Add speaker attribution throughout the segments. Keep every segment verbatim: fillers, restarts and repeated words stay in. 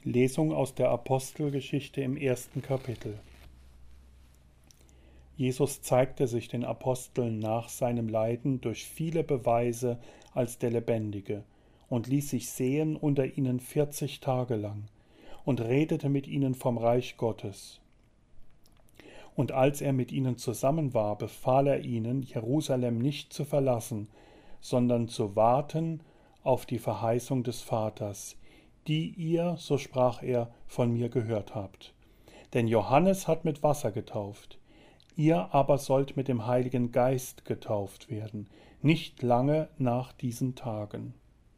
Speaker 1: Lesung aus der Apostelgeschichte im ersten Kapitel. Jesus zeigte sich den Aposteln nach seinem Leiden durch viele Beweise als der Lebendige und ließ sich sehen unter ihnen vierzig Tage lang und redete mit ihnen vom Reich Gottes. Und als er mit ihnen zusammen war, befahl er ihnen, Jerusalem nicht zu verlassen, sondern zu warten auf die Verheißung des Vaters, die ihr, so sprach er, von mir gehört habt. Denn Johannes hat mit Wasser getauft, ihr aber sollt mit dem Heiligen Geist getauft werden, nicht lange nach diesen Tagen.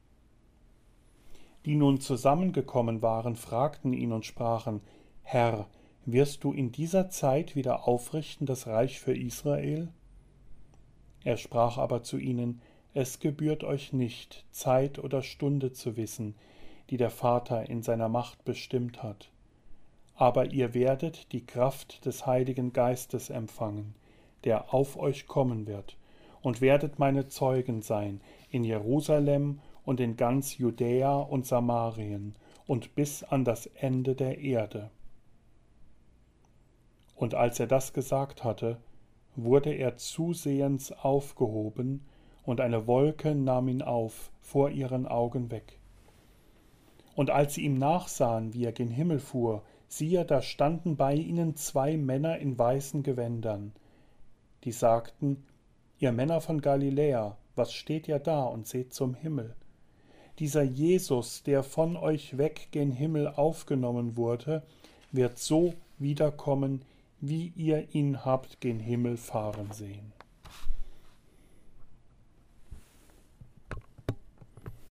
Speaker 1: Die nun zusammengekommen waren, fragten ihn und sprachen, Herr, wirst du in dieser Zeit wieder aufrichten das Reich für Israel? Er sprach aber zu ihnen, es gebührt euch nicht, Zeit oder Stunde zu wissen, die der Vater in seiner Macht bestimmt hat. Aber ihr werdet die Kraft des Heiligen Geistes empfangen, der auf euch kommen wird, und werdet meine Zeugen sein in Jerusalem und in ganz Judäa und Samarien und bis an das Ende der Erde. Und als er das gesagt hatte, wurde er zusehends aufgehoben, und eine Wolke nahm ihn auf, vor ihren Augen weg. Und als sie ihm nachsahen, wie er gen Himmel fuhr, siehe, da standen bei ihnen zwei Männer in weißen Gewändern, die sagten, ihr Männer von Galiläa, was steht ihr da und seht zum Himmel? Dieser Jesus, der von euch weg gen Himmel aufgenommen wurde, wird so wiederkommen, wie ihr ihn habt gen Himmel fahren sehen.